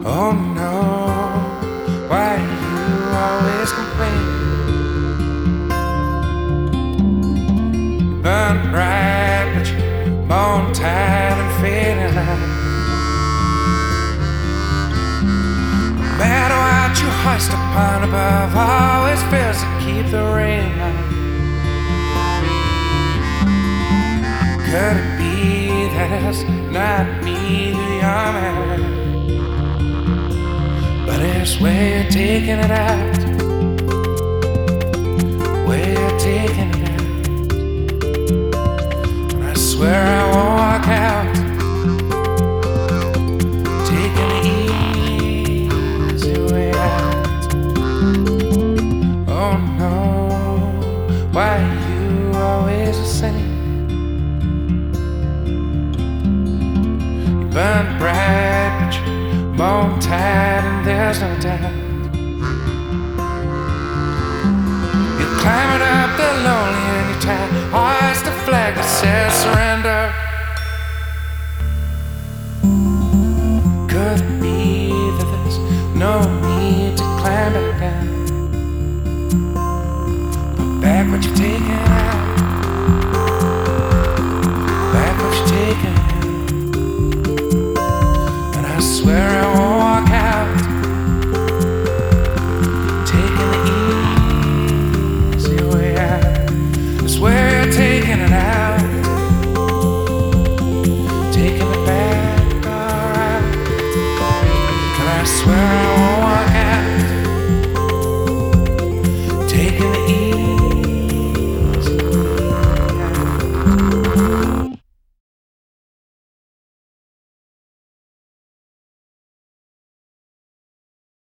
Oh no, why you always complain? Burn bright, but you're bone tired and fading out. No matter what you hoist upon above, always fails to keep the rain out. Could it be that it's not me who you're mad at? But it's where you're taking it out, where you're taking it out. And I swear I won't walk out, taking the easy way out. Oh no, why you always the same? You burn bright, but you're bone tired, and there's no doubt. You're climbing up the lonely and you're tired. Hoist the flag that says surrender. Could it be that there's no need to climb back down? Put back what you're taking out, back what you're taking out. And I swear I won't walk out, taking the easy way out. I swear you're taking it out, taking it back, alright. And I swear I